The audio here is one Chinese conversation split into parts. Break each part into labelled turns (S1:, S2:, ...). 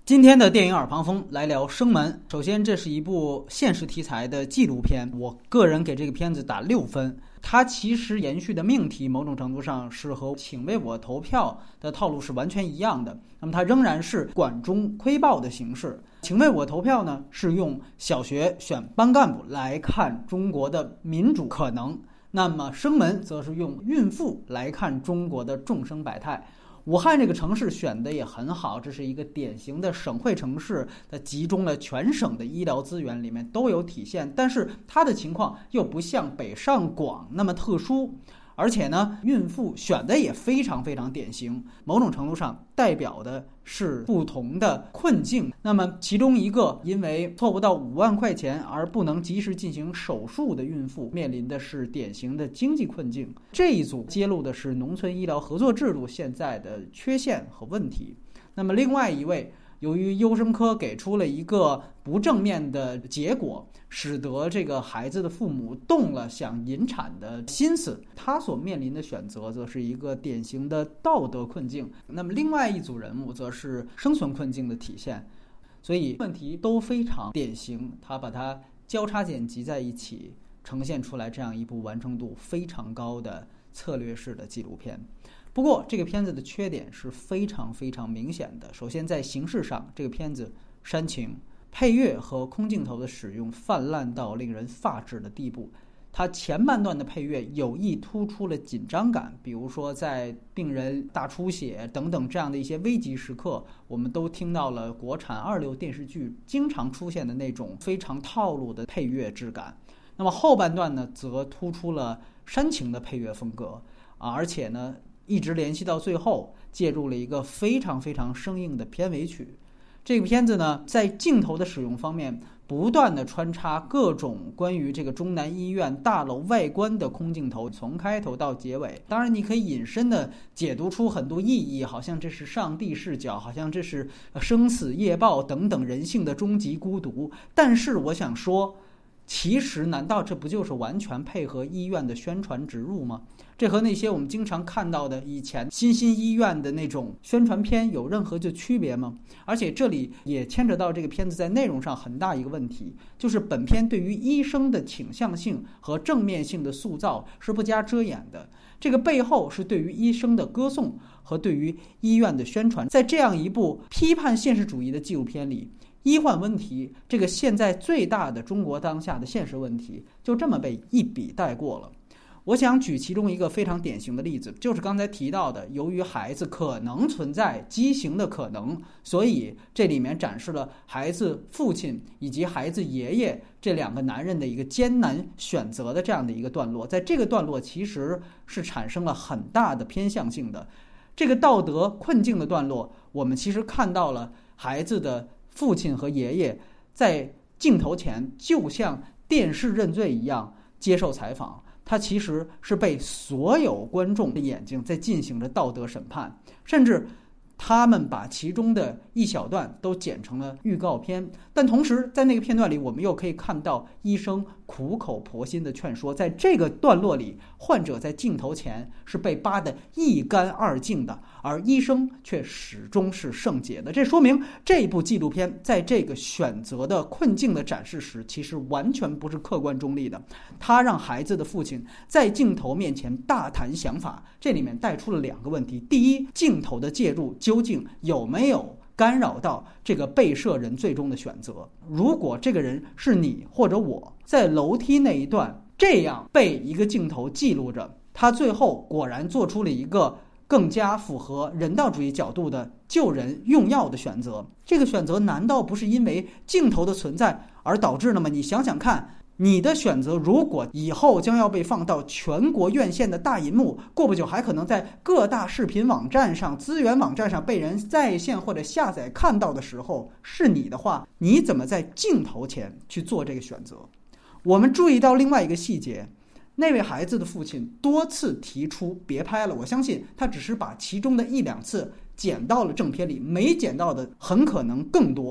S1: 今天的电影耳旁风来聊《生门》。首先，这是一部现实题材的纪录片，我个人给这个片子打6分。它其实延续的命题，某种程度上是和请为我投票的套路是完全一样的。那么它仍然是管中窥豹的形式。请为我投票呢，是用小学选班干部来看中国的民主可能；那么《生门》则是用孕妇来看中国的众生百态。武汉这个城市选的也很好，这是一个典型的省会城市，它集中了全省的医疗资源，里面都有体现。但是它的情况又不像北上广那么特殊，而且呢，孕妇选的也非常非常典型，某种程度上代表的是不同的困境。那么其中一个因为凑不到5万块钱而不能及时进行手术的孕妇，面临的是典型的经济困境。这一组揭露的是农村医疗合作制度现在的缺陷和问题。那么另外一位，由于优生科给出了一个不正面的结果，使得这个孩子的父母动了想引产的心思，他所面临的选择则是一个典型的道德困境。那么另外一组人物则是生存困境的体现。所以问题都非常典型，他把它交叉剪辑在一起，呈现出来这样一部完成度非常高的策略式的纪录片。不过这个片子的缺点是非常非常明显的。首先在形式上，这个片子煽情，配乐和空镜头的使用泛滥到令人发指的地步。它前半段的配乐有意突出了紧张感，比如说在病人大出血等等这样的一些危急时刻，我们都听到了国产2流电视剧经常出现的那种非常套路的配乐质感。那么后半段呢，则突出了煽情的配乐风格而且呢一直联系到最后，介入了一个非常非常生硬的片尾曲。这个片子呢，在镜头的使用方面，不断的穿插各种关于这个中南医院大楼外观的空镜头，从开头到结尾。当然，你可以引申的解读出很多意义，好像这是上帝视角，好像这是生死业报等等人性的终极孤独。但是我想说，其实难道这不就是完全配合医院的宣传植入吗？这和那些我们经常看到的以前新医院的那种宣传片有任何区别吗？而且这里也牵扯到这个片子在内容上很大一个问题，就是本片对于医生的倾向性和正面性的塑造是不加遮掩的。这个背后是对于医生的歌颂和对于医院的宣传。在这样一部批判现实主义的纪录片里，医患问题这个现在最大的中国当下的现实问题就这么被一笔带过了。我想举其中一个非常典型的例子，就是刚才提到的，由于孩子可能存在畸形的可能，所以这里面展示了孩子父亲以及孩子爷爷这2个男人的一个艰难选择的这样的一个段落。在这个段落其实是产生了很大的偏向性的。这个道德困境的段落，我们其实看到了孩子的父亲和爷爷在镜头前就像电视认罪一样接受采访，他其实是被所有观众的眼睛在进行着道德审判，甚至他们把其中的一小段都剪成了预告片。但同时在那个片段里，我们又可以看到医生苦口婆心的劝说。在这个段落里，患者在镜头前是被扒得一干二净的，而医生却始终是圣洁的。这说明这部纪录片在这个选择的困境的展示时，其实完全不是客观中立的。他让孩子的父亲在镜头面前大谈想法，这里面带出了2个问题。第一，镜头的介入究竟有没有干扰到这个被摄人最终的选择？如果这个人是你或者我，在楼梯那一段这样被一个镜头记录着，他最后果然做出了一个更加符合人道主义角度的救人用药的选择。这个选择难道不是因为镜头的存在而导致的吗？你想想看，你的选择如果以后将要被放到全国院线的大银幕，过不久还可能在各大视频网站上、资源网站上被人在线或者下载看到的时候，是你的话，你怎么在镜头前去做这个选择？我们注意到另外一个细节，那位孩子的父亲多次提出别拍了，我相信他只是把其中的1-2次剪到了正片里，没剪到的很可能更多。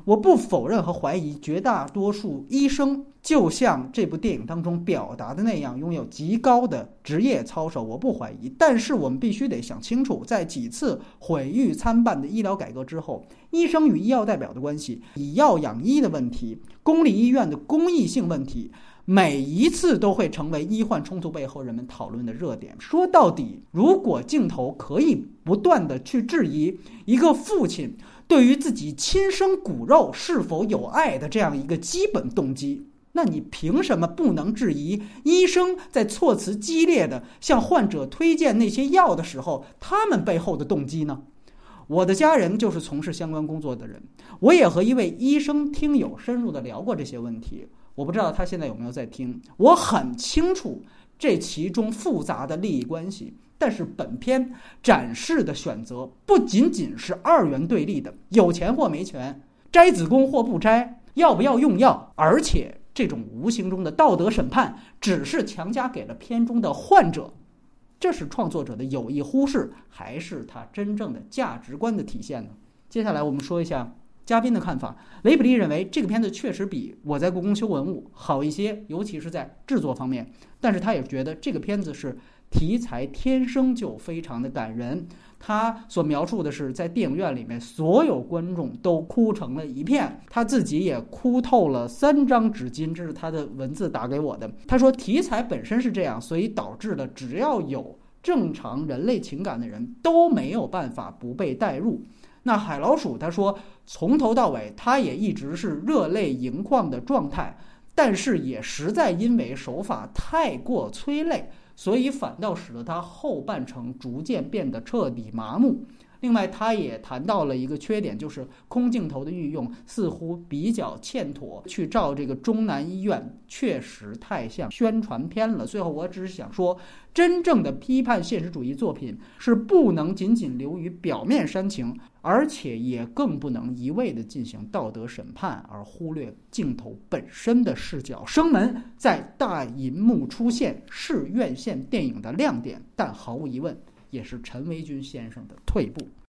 S1: 我不否认和怀疑绝大多数医生就像这部电影当中表达的那样拥有极高的职业操守，我不怀疑。但是我们必须得想清楚，在几次毁誉参半的医疗改革之后，医生与医药代表的关系，以药养医的问题，公立医院的公益性问题，每一次都会成为医患冲突背后人们讨论的热点。说到底，如果镜头可以不断的去质疑一个父亲对于自己亲生骨肉是否有爱的这样一个基本动机，那你凭什么不能质疑医生在措辞激烈的向患者推荐那些药的时候，他们背后的动机呢？我的家人就是从事相关工作的人，我也和一位医生听友深入的聊过这些问题，我不知道他现在有没有在听。我很清楚这其中复杂的利益关系，但是本片展示的选择不仅仅是二元对立的，有钱或没钱，摘子宫或不摘，要不要用药，而且这种无形中的道德审判只是强加给了片中的患者。这是创作者的有意忽视，还是他真正的价值观的体现呢？接下来我们说一下嘉宾的看法。雷普利认为这个片子确实比我在故宫修文物好一些，尤其是在制作方面，但是他也觉得这个片子是题材天生就非常的感人。他所描述的是在电影院里面所有观众都哭成了一片，他自己也哭透了3张纸巾，这是他的文字打给我的。他说题材本身是这样，所以导致了只要有正常人类情感的人都没有办法不被带入。那海老鼠他说从头到尾他也一直是热泪盈眶的状态，但是也实在因为手法太过催泪，所以反倒使得他后半程逐渐变得彻底麻木。另外他也谈到了一个缺点，就是空镜头的运用似乎比较欠妥，去照这个中南医院确实太像宣传片了。最后我只是想说，真正的批判现实主义作品是不能仅仅流于表面煽情，而且也更不能一味地进行道德审判，而忽略镜头本身的视角。生门在大银幕出现是院线电影的亮点，但毫无疑问也是陈维军先生的退步。